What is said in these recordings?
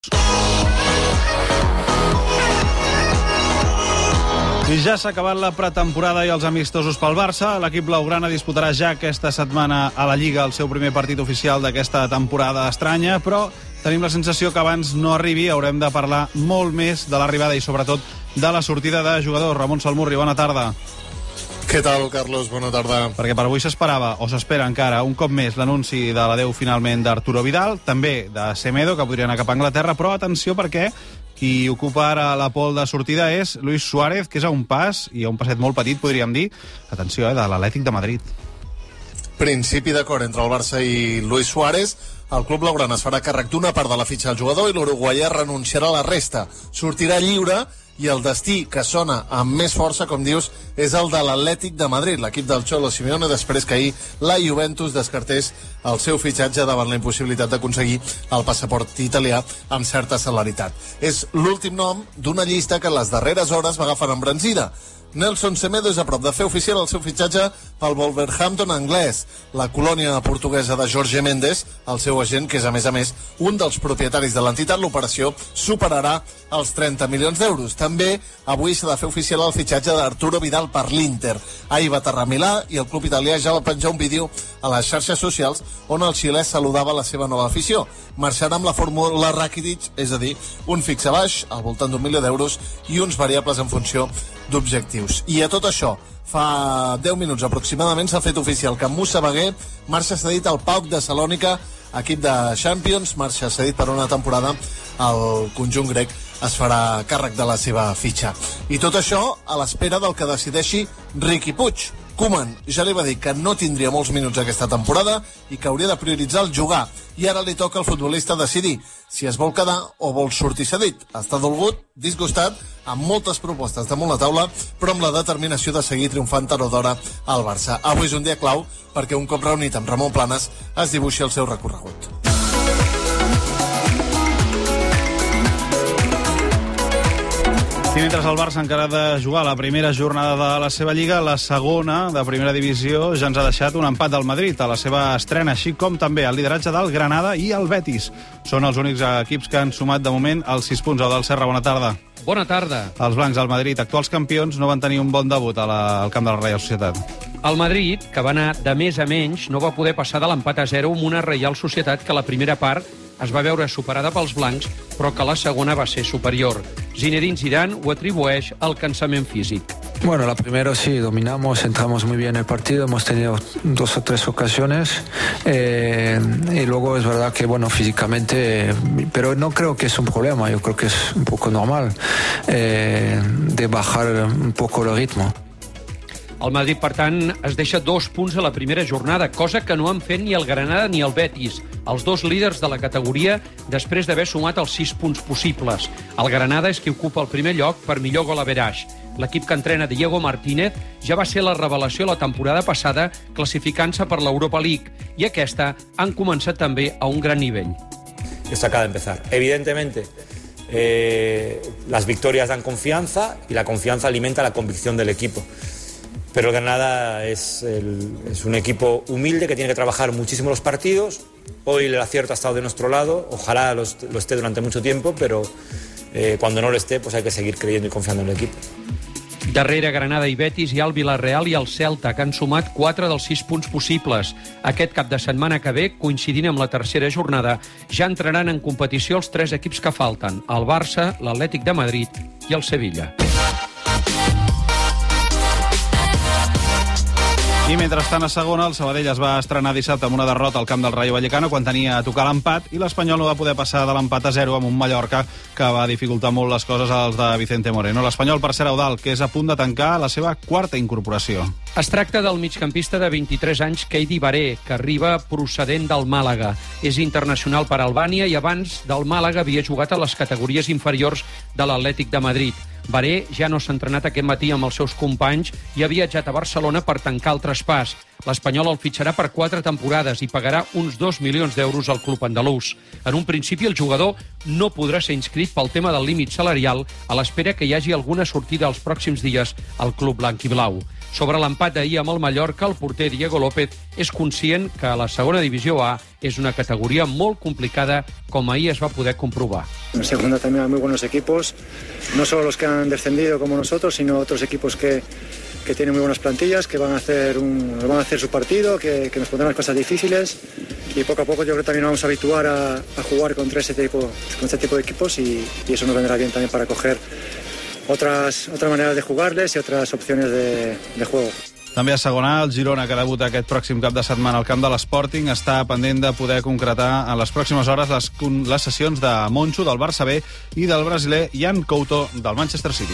I ja s'ha acabat la pretemporada i els amistosos pel Barça. L'equip blaugrana disputarà ja aquesta setmana a la Lliga el seu primer partit oficial d'aquesta temporada estranya, però tenim la sensació que abans no arribi haurem de parlar molt més de l'arribada i sobretot de la sortida de jugadors. Ramon Salmurri, bona tarda. Què tal, Carlos? Bona tarda. Perquè per avui s'esperava, o s'espera encara, un cop més l'anunci de l'adeu finalment d'Arturo Vidal, també de Semedo, que podria anar cap a Anglaterra, però atenció perquè qui ocupa ara la pol de sortida és Luis Suárez, que és a un pas, i a un passet molt petit, podríem dir, atenció, de l'Atlètic de Madrid. Principi d'acord entre el Barça i Luis Suárez. El club blaugrana es farà càrrec d'una part de la fitxa del jugador i l'uruguaià renunciarà a la resta. Sortirà lliure i el destí que sona amb més força, com dius, és el de l'Atlètic de Madrid, l'equip del Cholo Simeone, després que ahir la Juventus descartés el seu fitxatge davant la impossibilitat d'aconseguir el passaport italià amb certa celeritat. És l'últim nom d'una llista que en les darreres hores va agafar embranzida. Nelson Semedo és a prop de fer oficial el seu fitxatge pel Wolverhampton anglès, la colònia portuguesa de Jorge Mendes, el seu agent, que és a més un dels propietaris de l'entitat. L'operació superarà els 30 milions d'euros. També avui s'ha de fer oficial el fitxatge d'Arturo Vidal per l'Inter. Ahir va aterrar a Milà i el club italià ja va penjar un vídeo a les xarxes socials on el xilè saludava la seva nova afició. Marxarà amb la fórmula Rakitic, és a dir, un fixe baix al voltant d'1 milió d'euros i uns variables en funció d'objectius. I a tot això, fa 10 minuts aproximadament s'ha fet oficial que Moussa Bagué marxa cedit al PAOK de Salònica, equip de Champions, marxa cedit per una temporada. El conjunt grec es farà càrrec de la seva fitxa. I tot això a l'espera del que decideixi Riqui Puig. Koeman ja li va dir que no tindria molts minuts aquesta temporada i que hauria de prioritzar el jugar. I ara li toca al futbolista decidir si es vol quedar o vol sortir cedit. Està dolgut, disgustat, amb moltes propostes damunt la taula, però amb la determinació de seguir triomfant tard o d'hora al Barça. Avui és un dia clau perquè un cop reunit amb Ramon Planes es dibuixi el seu recorregut. I mentre el Barça encara ha de jugar la primera jornada de la seva Lliga, la segona de primera divisió ja ens ha deixat un empat del Madrid a la seva estrena, així com també el lideratge del Granada i el Betis. Són els únics equips que han sumat de moment els 6 punts. Del Serra, bona tarda. Bona tarda. Els blancs del Madrid, actuals campions, no van tenir un bon debut al camp de la Reial Societat. El Madrid, que va anar de més a menys, no va poder passar de l'empat a 0 amb una Reial Societat que la primera part es va veure superada pels blancs, però que la segona va ser superior. Zinedine Zidane ho atribueix al cansament físic. Bueno, la primera sí, dominamos, entramos muy bien en el partido, hemos tenido 2 o 3 ocasiones y luego es verdad que, bueno, físicamente, pero no creo que es un problema, yo creo que es un poco normal de bajar un poco el ritmo. El Madrid, per tant, es deixa 2 punts a la primera jornada, cosa que no han fet ni el Granada ni el Betis, els dos líders de la categoria, després d'haver sumat els 6 punts possibles. El Granada és qui ocupa el primer lloc per millor gol average. L'equip que entrena Diego Martínez ja va ser la revelació la temporada passada, classificant-se per l'Europa League, i aquesta han començat també a un gran nivell. Esto acaba de empezar. Evidentemente, las victorias dan confianza y la confianza alimenta la convicción del equipo. Pero el Granada es un equipo humilde que tiene que trabajar muchísimo los partidos. Hoy el acierto ha estado de nuestro lado, ojalá lo esté durante mucho tiempo, pero cuando no lo esté, pues hay que seguir creyendo y confiando en el equipo. Darrere Granada i Betis hi ha el Villarreal i el Celta, que han sumat 4 dels 6 punts possibles. Aquest cap de setmana que ve, coincidint amb la tercera jornada, ja entraran en competició els 3 equips que falten, el Barça, l'Atlètic de Madrid i el Sevilla. I mentrestant a segona, el Sabadell es va estrenar dissabte amb una derrota al camp del Rayo Vallecano quan tenia a tocar l'empat i l'Espanyol no va poder passar de l'empat a 0 amb un Mallorca que va dificultar molt les coses als de Vicente Moreno. L'Espanyol per ser Eudald, que és a punt de tancar la seva 4a incorporació. Es tracta del migcampista de 23 anys Keidi Baré, que arriba procedent del Màlaga. És internacional per Albània i abans del Màlaga havia jugat a les categories inferiors de l'Atlètic de Madrid. Baré ja no s'ha entrenat aquest matí amb els seus companys i ha viatjat a Barcelona per tancar el traspàs. L'Espanyol el fitxarà per 4 temporades i pagarà uns 2 milions d'euros al club andalús. En un principi, el jugador no podrà ser inscrit pel tema del límit salarial a l'espera que hi hagi alguna sortida els pròxims dies al club blanc i blau. Sobre l'empat d'ahir amb el Mallorca, el porter Diego López és conscient que la segona divisió A és una categoría molt complicada, com ahir es va poder comprovar. En segunda también hay muy buenos equipos, no solo los que han descendido como nosotros, sino otros equipos que tienen muy buenas plantillas, que van a hacer su partido, que nos pondrán las cosas difíciles, y poco a poco yo creo que también nos vamos a habituar a jugar contra este tipo de equipos, y eso nos vendrá bien también para coger otras maneras de jugarles y otras opciones de juego. També a segona, el Girona, que debuta aquest pròxim cap de setmana al camp de l'Sporting, està pendent de poder concretar en les pròximes hores les sessions de Moncho, del Barça B, i del brasiler Jan Couto, del Manchester City.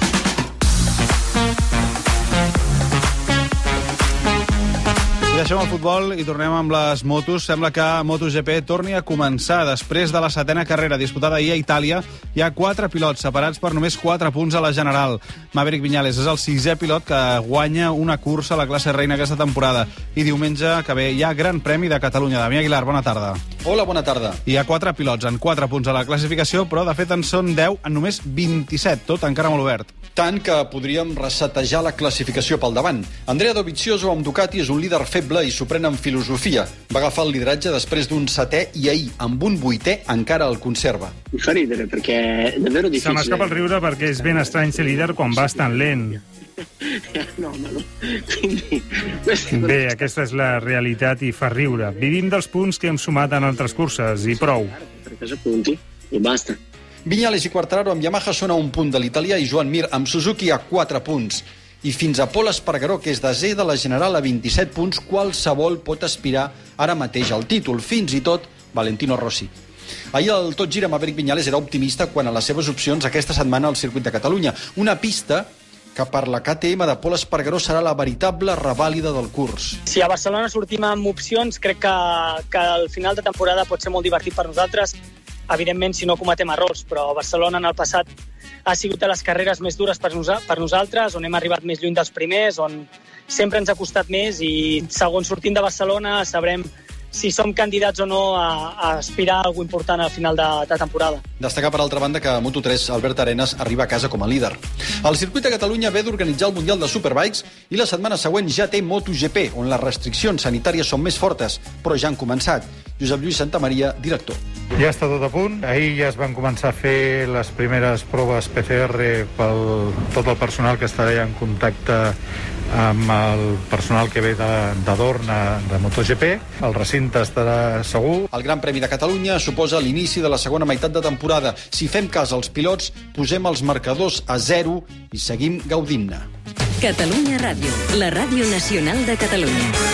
I deixem el futbol i tornem amb les motos. Sembla que MotoGP torni a començar. Després de la 7ª carrera disputada ahir a Itàlia, hi ha 4 pilots separats per només 4 punts a la general. Maverick Viñales és el 6è pilot que guanya una cursa a la classe reina aquesta temporada. I diumenge que ve hi ha Gran Premi de Catalunya. Damià Aguilar, bona tarda. Hola, bona tarda. Hi ha 4 pilots en 4 punts a la classificació, però de fet en són 10 en només 27, tot encara molt obert. Tant que podríem resetejar la classificació pel davant. Andrea Dovizioso amb Ducati és un líder feble i s'ho pren en filosofia. Va agafar el lideratge després d'un 7è i ahir, amb un 8è, encara el conserva. Mi fa ridere perquè è davvero difficile. Se m'escapa el riure perquè és ben estrany ser líder quan vas tan lent. No. Quindi, Bé, aquesta és la realitat i fa riure. Vivim dels punts que hem sumat en altres curses i prou. Per casa punti i basta. Viñales i Quartararo amb Yamaha són a un punt de l'italià i Joan Mir amb Suzuki a 4 punts. I fins a Pol Espargaró, que és desè de la general a 27 punts, qualsevol pot aspirar ara mateix al títol, fins i tot Valentino Rossi. Ahir el Tot Gira Maverick Viñales era optimista quant a les seves opcions aquesta setmana al circuit de Catalunya. Una pista que per la KTM de Pol Espargaró serà la veritable revàlida del curs. Si a Barcelona sortim amb opcions, crec que el final de temporada pot ser molt divertit per nosaltres, evidentment si no cometem errors, però Barcelona en el passat ha sigut de les carreres més dures per nosaltres, on hem arribat més lluny dels primers, on sempre ens ha costat més, i segons sortim de Barcelona sabrem si som candidats o no a aspirar a alguna important al final de temporada. Destacar, per altra banda, que a Moto3 Albert Arenas arriba a casa com a líder. El circuit de Catalunya ve d'organitzar el Mundial de Superbikes i la setmana següent ja té MotoGP, on les restriccions sanitàries són més fortes, però ja han començat. Josep Lluís Santamaria, director. Ja està tot a punt. Ahir ja es van començar a fer les primeres proves PCR pel tot el personal que estarà en contacte amb el personal que ve de Dorna, de MotoGP. El recinte estarà segur. El Gran Premi de Catalunya suposa l'inici de la segona meitat de temporada. Si fem cas als pilots, posem els marcadors a 0 i seguim gaudint-ne. Catalunya Ràdio, la ràdio nacional de Catalunya.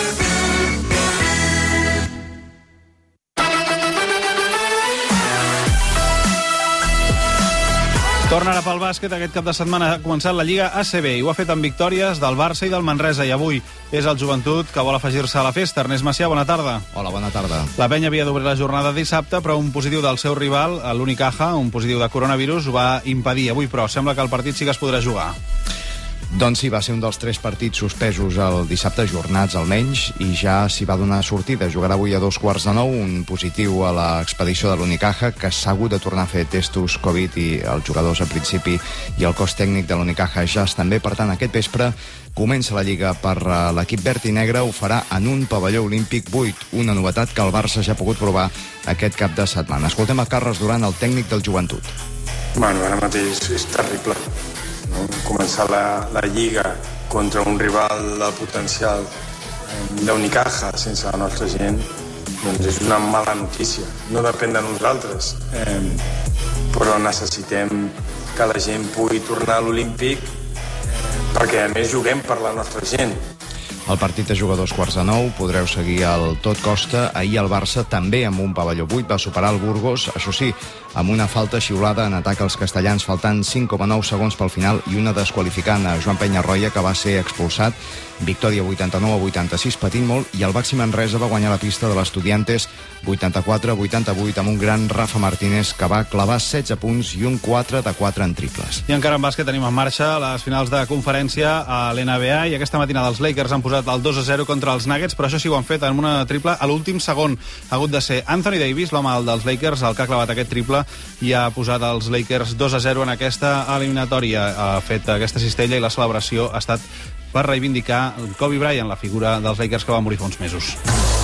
Torna ara pel bàsquet. Aquest cap de setmana ha començat la Lliga ACB i ho ha fet amb victòries del Barça i del Manresa. I avui és el Joventut que vol afegir-se a la festa. Ernest Macià, bona tarda. Hola, bona tarda. La penya havia d'obrir la jornada dissabte, però un positiu del seu rival, l'Unicaja, un positiu de coronavirus, ho va impedir avui, però sembla que el partit sí que es podrà jugar. Doncs sí, va ser un dels 3 partits suspesos el dissabte, jornats almenys, i ja s'hi va donar sortida. Jugarà avui a 8:45, un positiu a l'expedició de l'Unicaja, que s'ha hagut de tornar a fer testos Covid, i els jugadors, en principi, i el cos tècnic de l'Unicaja ja estan bé. Per tant, aquest vespre comença la Lliga per l'equip verd i negre. Ho farà en un pavelló olímpic buit, una novetat que el Barça ja ha pogut provar aquest cap de setmana. Escoltem a Carles Duran, el tècnic del Joventut. Bueno, ara mateix és terrible. No? Començar la Lliga contra un rival de potencial d'Unicaja sense la nostra gent, doncs és una mala notícia. No depèn de nosaltres, però necessitem que la gent pugui tornar a l'Olímpic, perquè a més juguem per la nostra gent. El partit es juga a 8:45, podreu seguir el Tot Costa. Ahir el Barça, també amb un pavelló buit, va superar el Burgos, això sí, amb una falta xiulada en atac als castellans, faltant 5,9 segons pel final, i una desqualificant a Joan Peñarroya, que va ser expulsat. Victòria 89-86, patint molt, i el Baxi Manresa va guanyar la pista de l'Estudiantes 84-88 amb un gran Rafa Martínez, que va clavar 16 punts i un 4 de 4 en triples. I encara en bàsquet tenim en marxa les finals de conferència a l'NBA, i aquesta matinada els Lakers han posat el 2-0 contra els Nuggets, però això sí ho han fet en una triple a l'últim segon. Ha hagut de ser Anthony Davis, l'home dels Lakers, el que ha clavat aquest triple i ha posat els Lakers 2-0 en aquesta eliminatòria. Ha fet aquesta cistella i la celebració ha estat per reivindicar Kobe Bryant, la figura dels Lakers que va morir fa uns mesos.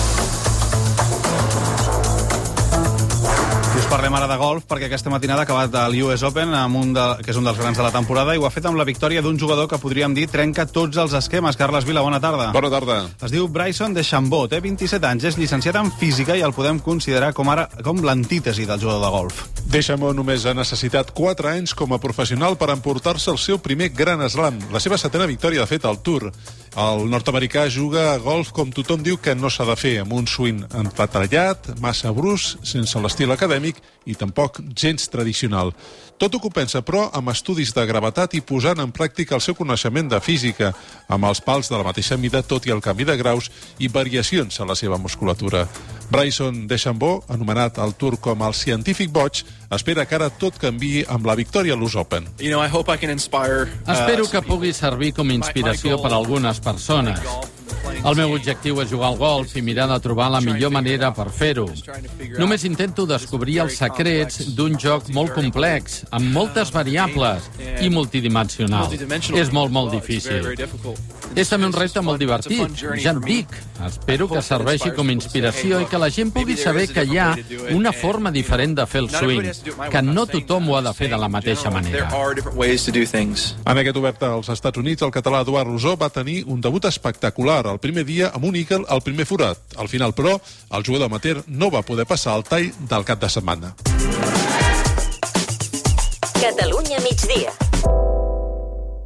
Us parlem ara de golf, perquè aquesta matinada ha acabat l'US Open, que és un dels grans de la temporada, i ho ha fet amb la victòria d'un jugador que podríem dir trenca tots els esquemes. Carles Vila, bona tarda. Bona tarda. Es diu Bryson DeChambeau, té 27 anys, és llicenciat en física i el podem considerar com l'antítesi del jugador de golf. DeChambeau només ha necessitat 4 anys com a professional per emportar-se el seu primer Grand Slam, la seva 7ª victòria, de fet, al Tour. El nord-americà juga a golf com tothom diu que no s'ha de fer, amb un swing empatrellat, massa brusc, sense l'estil acadèmic i tampoc gens tradicional. Tot ho compensa, però, amb estudis de gravetat i posant en pràctica el seu coneixement de física, amb els pals de la mateixa mida, tot i el canvi de graus i variacions a la seva musculatura. Bryson DeChambeau, anomenat al Tour com el científic boig, espera que ara tot canviï amb la victòria a l'US Open. Espero que pugui servir com a inspiració per a algunes persones. El meu objectiu és jugar al golf i mirar de trobar la millor manera per fer-ho. Només intento descobrir els secrets d'un joc molt complex, amb moltes variables i multidimensional. És molt difícil. És també un repte molt divertit, ja et dic. Espero que serveixi com a inspiració i que la gent pugui saber que hi ha una forma diferent de fer el swing, que no tothom ho ha de fer de la mateixa manera. En aquest obert als Estats Units, el català Eduard Rosó va tenir un debut espectacular el primer dia amb un eagle al primer forat. Al final, però, el jugador amateur no va poder passar el tall del cap de setmana. Catalunya migdia.